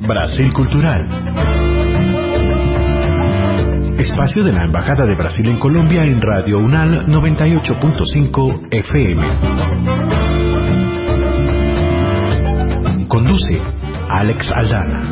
Brasil Cultural. Espacio de la Embajada de Brasil en Colombia en Radio UNAL 98.5 FM. Conduce Alex Aldana.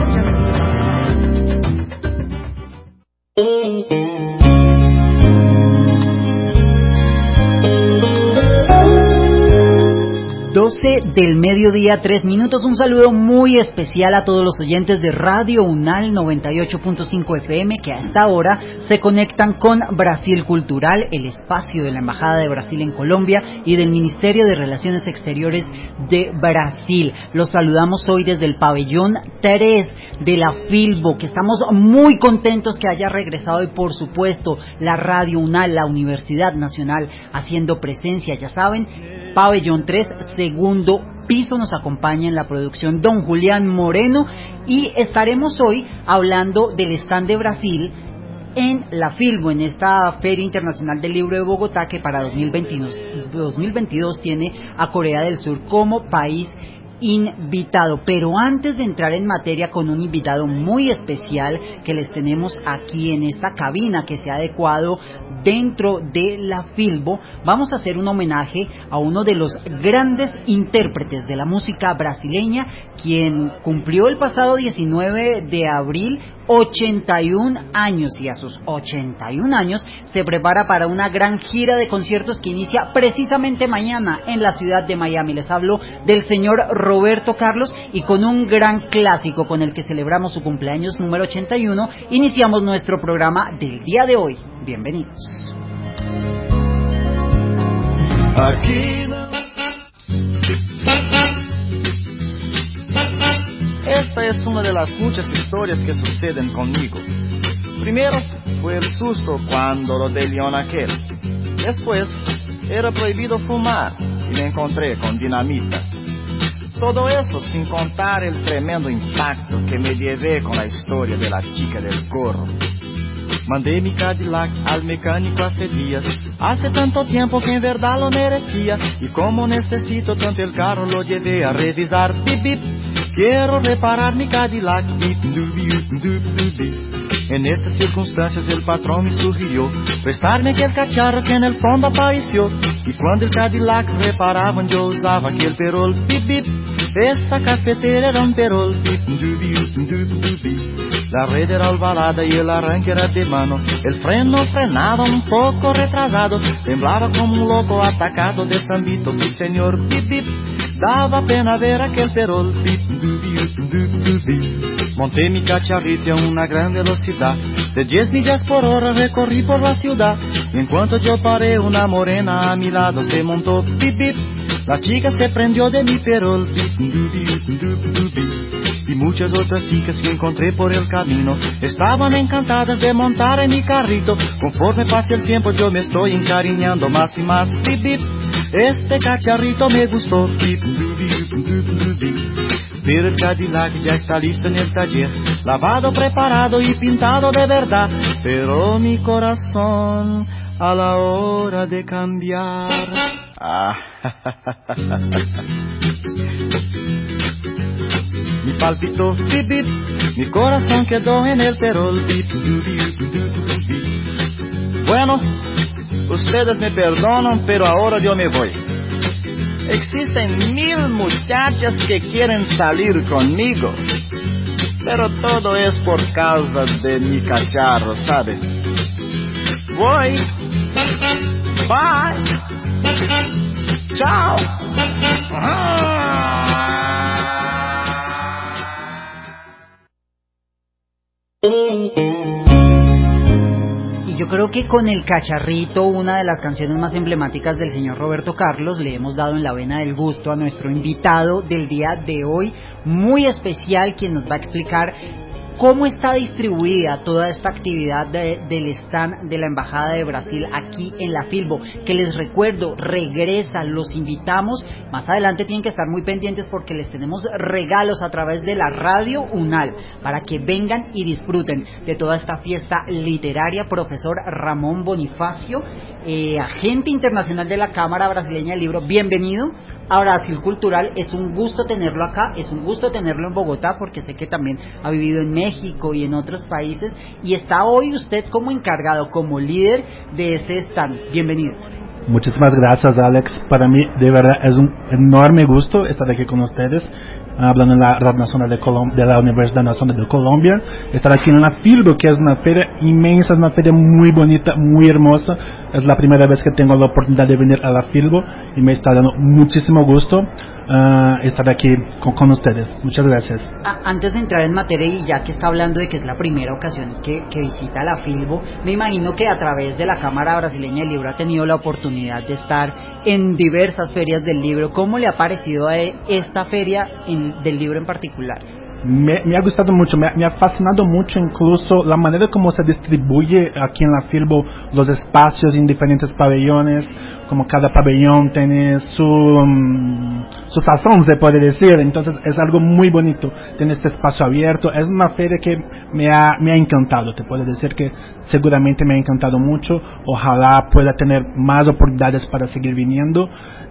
12 del mediodía, 3 minutos. Un saludo muy especial a todos los oyentes de Radio UNAL 98.5 FM que a esta hora se conectan con Brasil Cultural, el espacio de la Embajada de Brasil en Colombia y del Ministerio de Relaciones Exteriores de Brasil. Los saludamos hoy desde el pabellón 3 de la Filbo, que estamos muy contentos que haya regresado, y por supuesto la Radio UNAL, la Universidad Nacional, haciendo presencia. Ya saben, pabellón 3, segundo piso. Nos acompaña en la producción don Julián Moreno y estaremos hoy hablando del stand de Brasil en la Filbo, en esta Feria Internacional del Libro de Bogotá, que para 2022 tiene a Corea del Sur como país invitado. Pero antes de entrar en materia con un invitado muy especial que les tenemos aquí en esta cabina que se ha adecuado dentro de la Filbo, vamos a hacer un homenaje a uno de los grandes intérpretes de la música brasileña, quien cumplió el pasado 19 de abril 81 años, y a sus 81 años se prepara para una gran gira de conciertos que inicia precisamente mañana en la ciudad de Miami. Les hablo del señor Roberto Carlos, y con un gran clásico con el que celebramos su cumpleaños número 81, iniciamos nuestro programa del día de hoy. Bienvenidos. Esta es una de las muchas historias que suceden conmigo. Primero fue el susto cuando lo de León aquel. Después era prohibido fumar y me encontré con dinamita. Todo eso sin contar el tremendo impacto que me llevé con la historia de la chica del gorro. Mandé mi Cadillac al mecánico hace días. Hace tanto tiempo que en verdad lo merecía. Y como necesito tanto el carro, lo llevé a revisar. Bip, bip. Quiero reparar mi Cadillac. En estas circunstancias el patrón me sugirió prestarme aquel cacharro que en el fondo apareció. Y cuando el Cadillac reparaban yo usaba aquel perol. Bip, bip. Esta cafetera era un perol. La red era ovalada y el arranque era de mano. El freno frenaba un poco retrasado. Temblaba como un loco atacado de zambito. Sí señor, bip, bip. Daba pena ver aquel perol. Monté mi cacharrito a una gran velocidad. De 10 millas por hora recorrí por la ciudad. Y en cuanto yo paré, una morena a mi lado se montó. Bip, bip. La chica se prendió de mi perol. Y muchas otras chicas que encontré por el camino estaban encantadas de montar en mi carrito. Conforme pase el tiempo yo me estoy encariñando más y más. Bip, bip. Este cacharrito me gustó. Pero el Cadillac ya está listo en el taller, lavado, preparado y pintado de verdad. Pero mi corazón a la hora de cambiar, mi palpitó, bip, bip. Mi corazón quedó en el perol. Bueno, ustedes me perdonan, pero ahora yo me voy. Existen 1000 muchachas que quieren salir conmigo, pero todo es por causa de mi cacharro, ¿sabes? Voy. Bye. Chao. Yo creo que con el cacharrito, una de las canciones más emblemáticas del señor Roberto Carlos, le hemos dado en la vena del gusto a nuestro invitado del día de hoy, muy especial, quien nos va a explicar cómo está distribuida toda esta actividad del stand de la Embajada de Brasil aquí en la Filbo, que les recuerdo, regresa, los invitamos. Más adelante tienen que estar muy pendientes porque les tenemos regalos a través de la Radio UNAL para que vengan y disfruten de toda esta fiesta literaria. Profesor Ramón Bonifacio, agente internacional de la Cámara Brasileña del Libro, bienvenido. a Brasil Cultural. Es un gusto tenerlo acá, es un gusto tenerlo en Bogotá, porque sé que también ha vivido en México y en otros países, y está hoy usted como encargado, como líder de este stand. Bienvenido. Muchísimas gracias, Alex. Para mí, de verdad, es un enorme gusto estar aquí con ustedes, hablando en la Radio Nacional de la Universidad Nacional de Colombia, estar aquí en la Filbo, que es una feria inmensa, es una feria muy bonita, muy hermosa. Es la primera vez que tengo la oportunidad de venir a la Filbo y me está dando muchísimo gusto estar aquí con ustedes. Muchas gracias. Antes de entrar en materia, y ya que está hablando de que es la primera ocasión que visita la Filbo, me imagino que a través de la Cámara Brasileña del Libro ha tenido la oportunidad de estar en diversas ferias del libro. ¿Cómo le ha parecido a esta feria del libro en particular? Me ha gustado mucho, me ha fascinado mucho incluso la manera como se distribuye aquí en la Filbo los espacios en diferentes pabellones, como cada pabellón tiene su sazón, se puede decir. Entonces es algo muy bonito, tiene este espacio abierto. Es una feria que me ha encantado, te puedo decir que seguramente me ha encantado mucho. Ojalá pueda tener más oportunidades para seguir viniendo,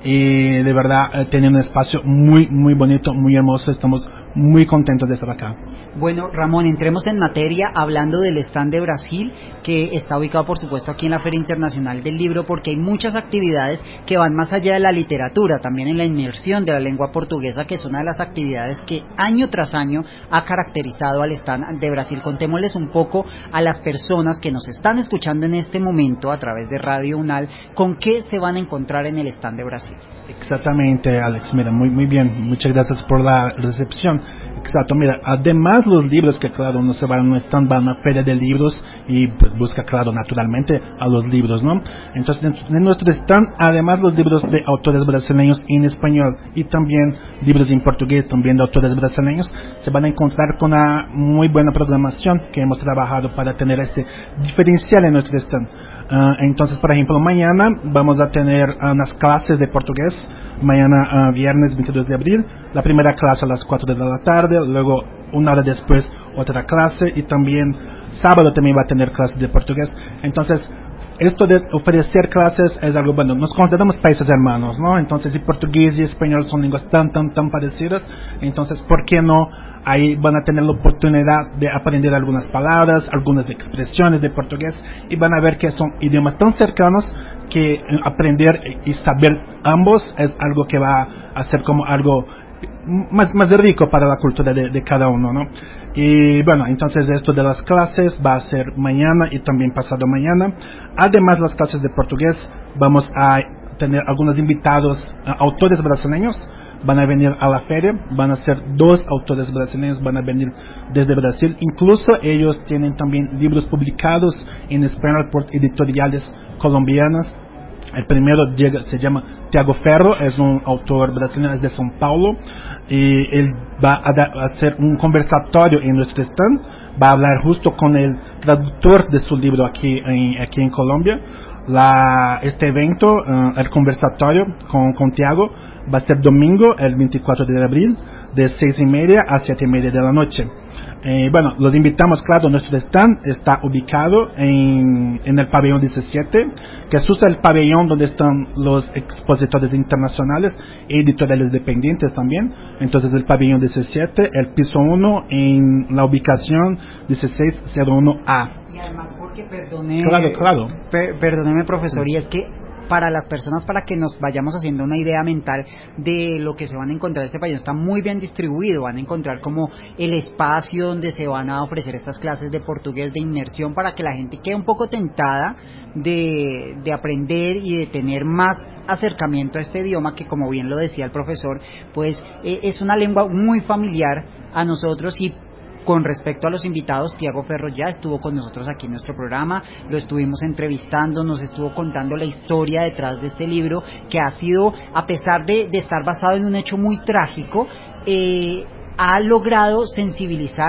y de verdad tiene un espacio muy muy bonito, muy hermoso. Estamos muy contentos de estar acá. Bueno, Ramón, entremos en materia hablando del stand de Brasil, que está ubicado por supuesto aquí en la Feria Internacional del Libro, porque hay muchas actividades que van más allá de la literatura, también en la inmersión de la lengua portuguesa, que es una de las actividades que año tras año ha caracterizado al stand de Brasil. Contémosles un poco a las personas que nos están escuchando en este momento a través de Radio UNAL, con qué se van a encontrar en el stand de Brasil. Exactamente, Alex, mira, muy bien, muchas gracias por la recepción. Exacto, mira, además los libros, que claro, uno se va a un stand, va a una feria de libros y pues busca, claro, naturalmente a los libros, ¿no? Entonces, en nuestro stand, además los libros de autores brasileños en español y también libros en portugués, también de autores brasileños, se van a encontrar con una muy buena programación que hemos trabajado para tener este diferencial en nuestro stand. Entonces, por ejemplo, mañana vamos a tener unas clases de portugués. Mañana, viernes 22 de abril, la primera clase a las 4 de la tarde, luego una hora después otra clase, y también sábado también va a tener clases de portugués. Entonces, esto de ofrecer clases es algo bueno. Nos consideramos países hermanos, ¿no? Entonces, si portugués y español son lenguas tan parecidas, entonces, ¿por qué no? Ahí van a tener la oportunidad de aprender algunas palabras, algunas expresiones de portugués, y van a ver que son idiomas tan cercanos que aprender y saber ambos es algo que va a ser como algo más rico para la cultura de cada uno, ¿no? Y bueno, entonces esto de las clases va a ser mañana y también pasado mañana. Además, las clases de portugués, vamos a tener algunos invitados, autores brasileños. Van a venir a la feria, van a ser 2 autores brasileños, van a venir desde Brasil. Incluso ellos tienen también libros publicados en español por editoriales colombianas. El primero se llama Tiago Ferro, es un autor brasileño, es de São Paulo, y él va a hacer un conversatorio en nuestro stand, va a hablar justo con el traductor de su libro aquí en Colombia. Este evento, el conversatorio con Tiago, va a ser domingo, el 24 de abril, de 6:30 a 7:30 de la noche. Bueno, los invitamos, claro. Nuestro stand está ubicado en el pabellón 17, que es justo el pabellón donde están los expositores internacionales e editoriales dependientes también. Entonces, el pabellón 17, el piso 1, en la ubicación 1601A. Y además, porque perdóneme, profesor, y es que para las personas, para que nos vayamos haciendo una idea mental de lo que se van a encontrar, este pabellón está muy bien distribuido. Van a encontrar como el espacio donde se van a ofrecer estas clases de portugués de inmersión, para que la gente quede un poco tentada de aprender y de tener más acercamiento a este idioma, que, como bien lo decía el profesor, pues es una lengua muy familiar a nosotros. Y con respecto a los invitados, Tiago Ferro ya estuvo con nosotros aquí en nuestro programa, lo estuvimos entrevistando, nos estuvo contando la historia detrás de este libro, que ha sido, a pesar de estar basado en un hecho muy trágico, ha logrado sensibilizar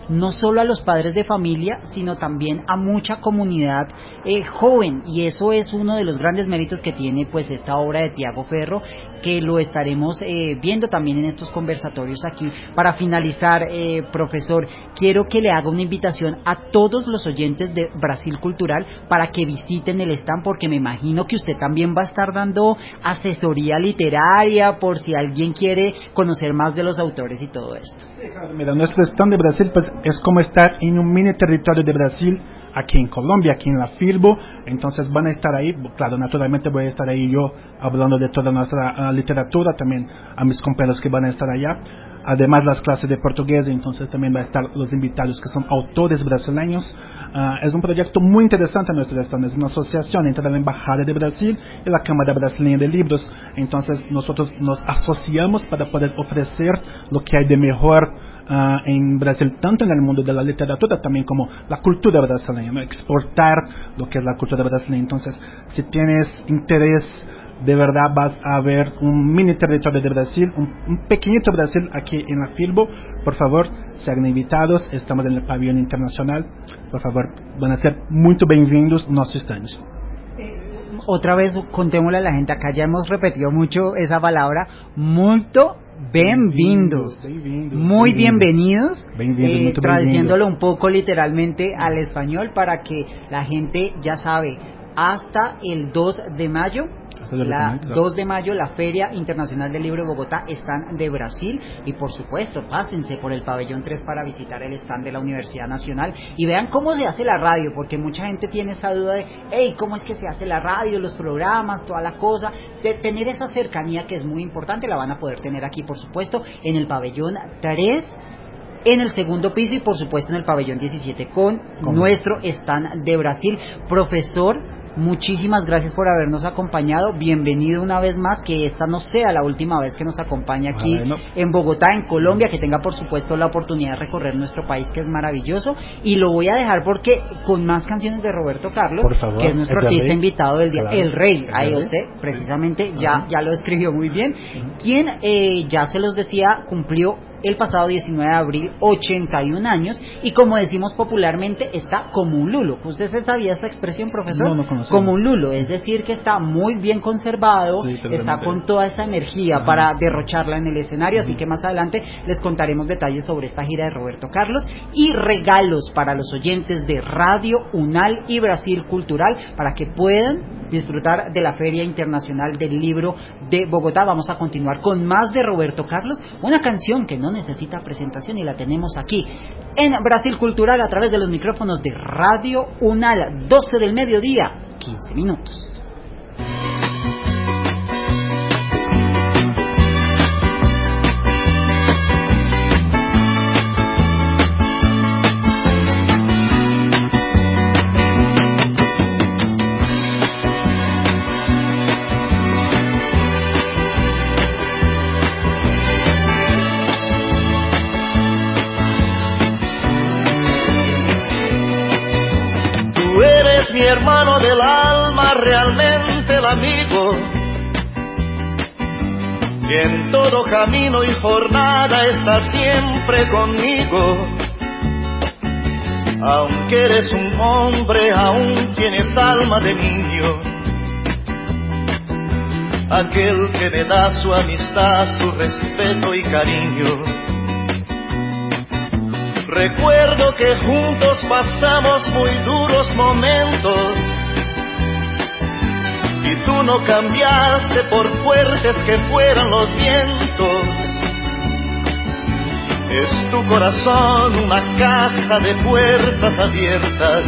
no solo a los padres de familia, sino también a mucha comunidad joven, y eso es uno de los grandes méritos que tiene pues esta obra de Tiago Ferro, que lo estaremos viendo también en estos conversatorios aquí. Para finalizar, profesor, quiero que le haga una invitación a todos los oyentes de Brasil Cultural para que visiten el stand, porque me imagino que usted también va a estar dando asesoría literaria por si alguien quiere conocer más de los autores y todo esto. Sí, claro, mira, nuestro stand de Brasil pues es como estar en un mini territorio de Brasil aquí en Colombia, aquí en la Filbo. Entonces van a estar ahí, claro, naturalmente voy a estar ahí yo hablando de toda nuestra literatura, también a mis compañeros que van a estar allá, además las clases de portugués. Entonces también va a estar los invitados que son autores brasileños. Es un proyecto muy interesante nuestro stand, es una asociación entre la Embajada de Brasil y la Cámara Brasileña de Libros. Entonces nosotros nos asociamos para poder ofrecer lo que hay de mejor en Brasil, tanto en el mundo de la literatura también como la cultura brasileña, ¿no? Exportar lo que es la cultura brasileña. Entonces, si tienes interés, de verdad vas a ver un mini territorio de Brasil, un pequeñito Brasil aquí en la Filbo. Por favor, sean invitados, estamos en el pabellón internacional, por favor, van a ser muy bienvenidos nuestros stands. Otra vez, contémosle a la gente, acá ya hemos repetido mucho esa palabra, muito bem-vindos, muy bienvenidos, traduciéndolo un poco literalmente al español para que la gente ya sabe, hasta el 2 de mayo, la 2 de mayo, la Feria Internacional del Libro de Bogotá, stand de Brasil, y por supuesto, pásense por el pabellón 3 para visitar el stand de la Universidad Nacional y vean cómo se hace la radio, porque mucha gente tiene esa duda de, hey, ¿cómo es que se hace la radio, los programas, toda la cosa? De tener esa cercanía que es muy importante, la van a poder tener aquí, por supuesto, en el pabellón 3, en el segundo piso y por supuesto en el pabellón 17 con nuestro stand de Brasil. Profesor, muchísimas gracias por habernos acompañado, bienvenido una vez más, que esta no sea la última vez que nos acompaña aquí en Bogotá, en Colombia, que tenga por supuesto la oportunidad de recorrer nuestro país, que es maravilloso, y lo voy a dejar porque con más canciones de Roberto Carlos, favor, que es nuestro artista invitado del día, claro, el Rey, ahí usted precisamente ya lo escribió muy bien, quien ya se los decía, cumplió el pasado 19 de abril 81 años, y como decimos popularmente, está como un lulo. ¿Usted se sabía esta expresión, profesor? No conocía. Como un lulo, es decir, que está muy bien conservado, sí, está con toda esta energía para derrocharla en el escenario, así que más adelante les contaremos detalles sobre esta gira de Roberto Carlos y regalos para los oyentes de Radio Unal y Brasil Cultural para que puedan disfrutar de la Feria Internacional del Libro de Bogotá. Vamos a continuar con más de Roberto Carlos, una canción que no necesita presentación y la tenemos aquí en Brasil Cultural a través de los micrófonos de Radio Unal. 12 del mediodía, 15 minutos. Mi hermano del alma, realmente el amigo, que en todo camino y jornada está siempre conmigo. Aunque eres un hombre, aún tienes alma de niño, aquel que me da su amistad, su respeto y cariño. Recuerdo que juntos pasamos muy duros momentos y tú no cambiaste por fuertes que fueran los vientos. Es tu corazón una caja de puertas abiertas.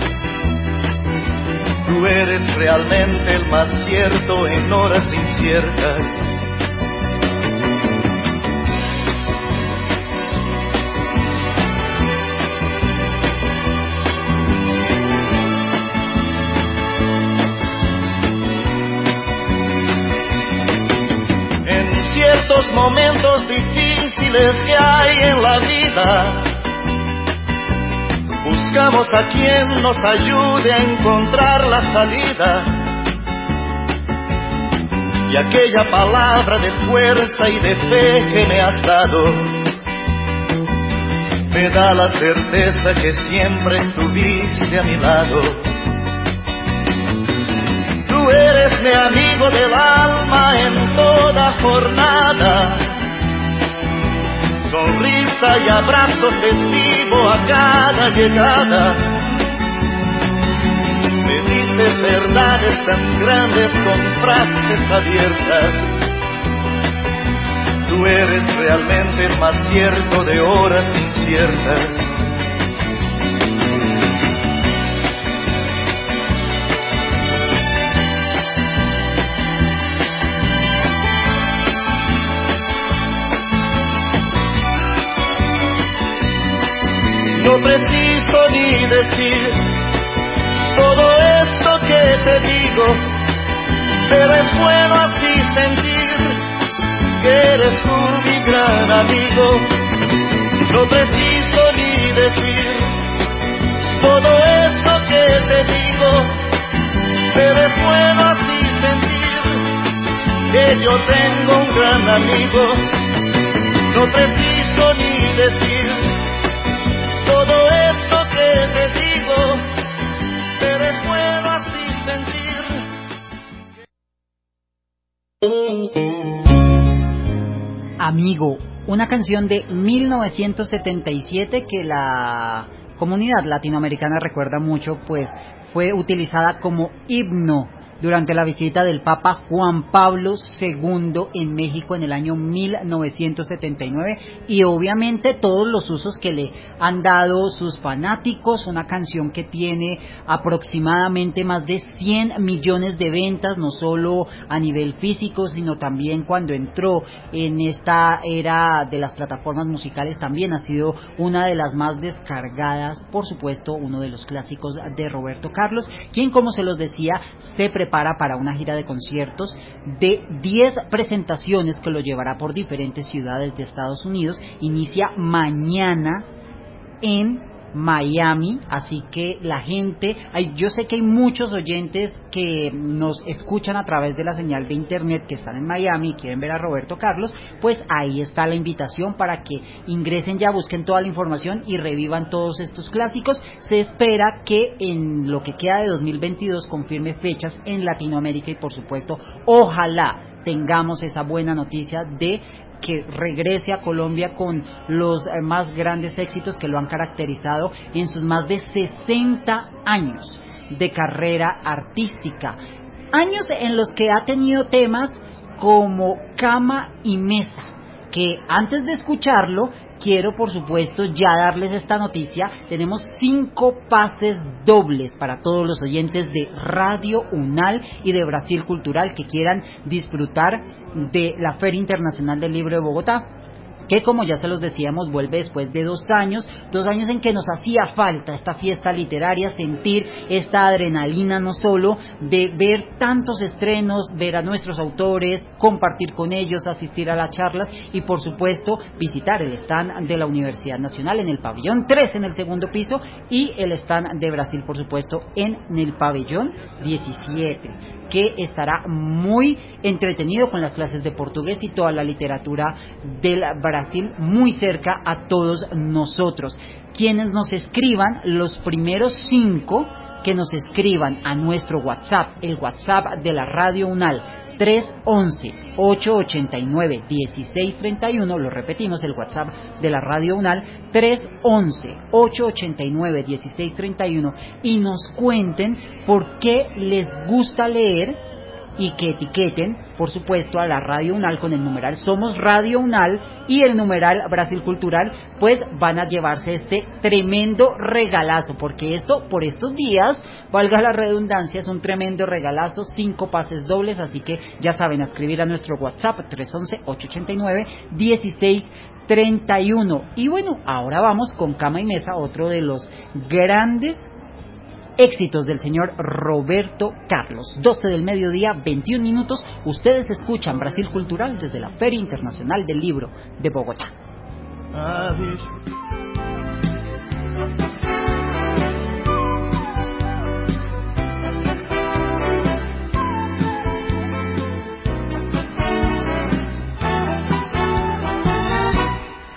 Tú eres realmente el más cierto en horas inciertas. Ciertos momentos difíciles que hay en la vida, buscamos a quien nos ayude a encontrar la salida. Y aquella palabra de fuerza y de fe que me has dado me da la certeza que siempre estuviste a mi lado. Tú eres mi amigo del alma en toda jornada, sonrisa y abrazo festivo a cada llegada. Me dices verdades tan grandes con frases abiertas. Tú eres realmente el más cierto de horas inciertas. No preciso ni decir todo esto que te digo, pero es bueno así sentir que eres tú mi gran amigo. No preciso ni decir todo esto que te digo, pero es bueno así sentir que yo tengo un gran amigo. No preciso ni decir todo esto que te digo, pero es bueno así sentir. Amigo, una canción de 1977 que la comunidad latinoamericana recuerda mucho, pues fue utilizada como himno durante la visita del Papa Juan Pablo II en México en el año 1979, y obviamente todos los usos que le han dado sus fanáticos. Una canción que tiene aproximadamente más de 100 millones de ventas, no solo a nivel físico, sino también cuando entró en esta era de las plataformas musicales, también ha sido una de las más descargadas. Por supuesto, uno de los clásicos de Roberto Carlos, quien, como se los decía, se prepara para una gira de conciertos de 10 presentaciones que lo llevará por diferentes ciudades de Estados Unidos. Inicia mañana en Miami, así que la gente, yo sé que hay muchos oyentes que nos escuchan a través de la señal de internet que están en Miami y quieren ver a Roberto Carlos. Pues ahí está la invitación para que ingresen ya, busquen toda la información y revivan todos estos clásicos. Se espera que en lo que queda de 2022 confirme fechas en Latinoamérica y, por supuesto, ojalá tengamos esa buena noticia de que regrese a Colombia con los más grandes éxitos que lo han caracterizado en sus más de 60 años de carrera artística. Años en los que ha tenido temas como Cama y Mesa, que antes de escucharlo quiero, por supuesto, ya darles esta noticia. Tenemos 5 pases dobles para todos los oyentes de Radio Unal y de Brasil Cultural que quieran disfrutar de la Feria Internacional del Libro de Bogotá, que, como ya se los decíamos, vuelve después de 2 años en que nos hacía falta esta fiesta literaria, sentir esta adrenalina, no solo de ver tantos estrenos, ver a nuestros autores, compartir con ellos, asistir a las charlas y, por supuesto, visitar el stand de la Universidad Nacional en el pabellón 3 en el segundo piso y el stand de Brasil, por supuesto, en el pabellón 17, que estará muy entretenido con las clases de portugués y toda la literatura del Brasil muy cerca a todos nosotros. Quienes nos escriban, los primeros 5 que nos escriban a nuestro WhatsApp, el WhatsApp de la Radio Unal, 311-889-1631, lo repetimos, el WhatsApp de la Radio Unal, 311-889-1631, y nos cuenten por qué les gusta leer y que etiqueten, por supuesto, a la Radio Unal con el numeral Somos Radio Unal y el numeral Brasil Cultural. Pues van a llevarse este tremendo regalazo, porque esto, por estos días, valga la redundancia, es un tremendo regalazo, 5 pases dobles, así que ya saben, a escribir a nuestro WhatsApp 311-889-1631. Y bueno, ahora vamos con Cama y Mesa, otro de los grandes éxitos del señor Roberto Carlos. 12 del mediodía, 21 minutos. Ustedes escuchan Brasil Cultural desde la Feria Internacional del Libro de Bogotá.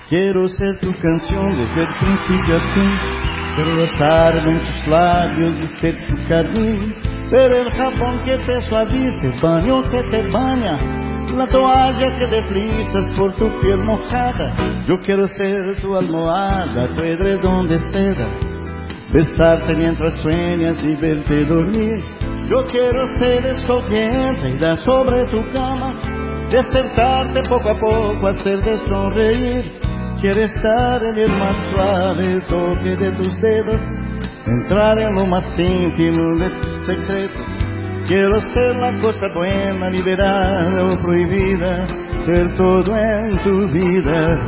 Quiero ser tu canción desde el principio a fin. Relatarme en tus labios y ser tu carmín. Ser el jabón que te suaviza, el baño que te baña, la toalla que deslizas por tu piel mojada. Yo quiero ser tu almohada, tu edredón de seda, besarte mientras sueñas y verte dormir. Yo quiero ser el sol que entra y da sobre tu cama, despertarte poco a poco, hacerte sonreír. Quiero estar en el más suave toque de tus dedos, entrar en lo más íntimo de tus secretos. Quiero ser la cosa buena, liberada o prohibida, ser todo en tu vida.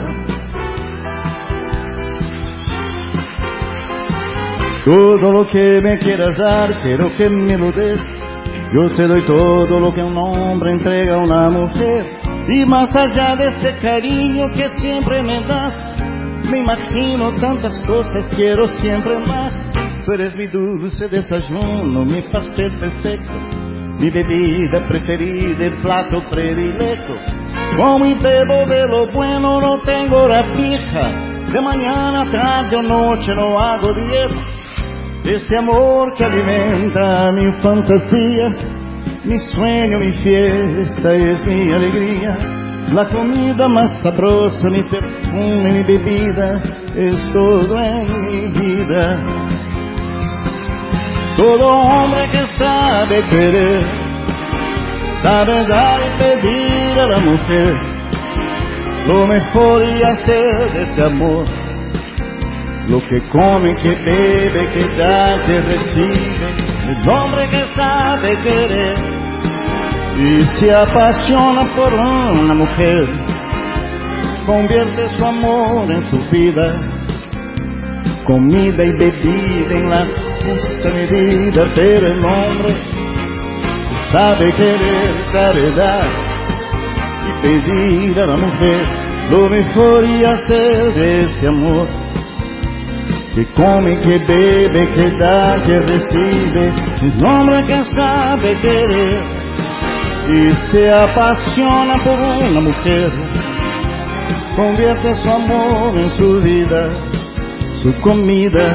Todo lo que me quieras dar, quiero que me lo des. Yo te doy todo lo que un hombre entrega a una mujer. Y más allá de este cariño que siempre me das, me imagino tantas cosas, quiero siempre más. Tú eres mi dulce desayuno, mi pastel perfecto, mi bebida preferida, el plato predilecto. Como y bebo de lo bueno, no tengo hora fija, de mañana, tarde o noche no hago dieta. Este amor que alimenta mi fantasía, mi sueño, mi fiesta es mi alegría. La comida más sabrosa, mi perfume, mi bebida, es todo en mi vida. Todo hombre que sabe querer, sabe dar y pedir a la mujer lo mejor y hacer de este amor. Lo que come, que bebe, que da, que recibe. El hombre que sabe querer y se apasiona por una mujer, convierte su amor en su vida, comida y bebida en la justa medida. Pero el hombre que sabe querer, sabe dar y pedir a la mujer lo mejor y hacer de ese amor, que come, que bebe, que da, que recibe. Un hombre que sabe querer y se apasiona por una mujer, convierte su amor en su vida, su comida.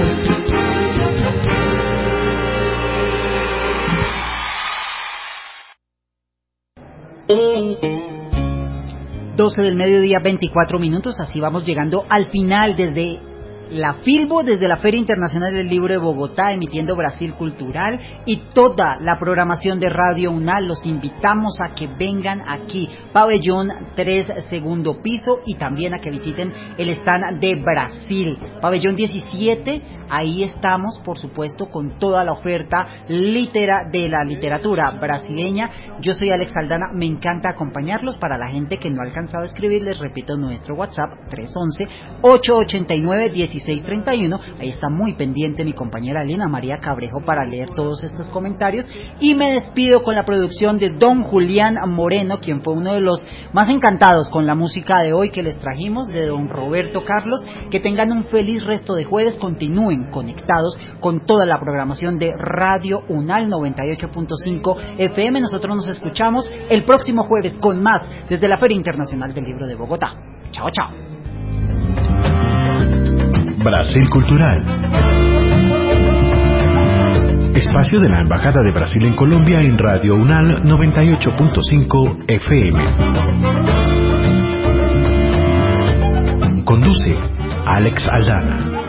Del mediodía, 24 minutos, así vamos llegando al final desde la Filbo, desde la Feria Internacional del Libro de Bogotá, emitiendo Brasil Cultural y toda la programación de Radio UNAL. Los invitamos a que vengan aquí, Pabellón 3, segundo piso, y también a que visiten el stand de Brasil, Pabellón 17. Ahí estamos, por supuesto, con toda la oferta de la literatura brasileña. Yo soy Alex Aldana, me encanta acompañarlos. Para la gente que no ha alcanzado a escribir, les repito nuestro WhatsApp, 311-889-1631. Ahí está muy pendiente mi compañera Elena María Cabrejo para leer todos estos comentarios. Y me despido con la producción de don Julián Moreno, quien fue uno de los más encantados con la música de hoy que les trajimos, de don Roberto Carlos. Que tengan un feliz resto de jueves, continúen conectados con toda la programación de Radio UNAL 98.5 FM. Nosotros nos escuchamos el próximo jueves con más desde la Feria Internacional del Libro de Bogotá. Chao, chao. Brasil Cultural, espacio de la Embajada de Brasil en Colombia en Radio UNAL 98.5 FM. Conduce Alex Aldana.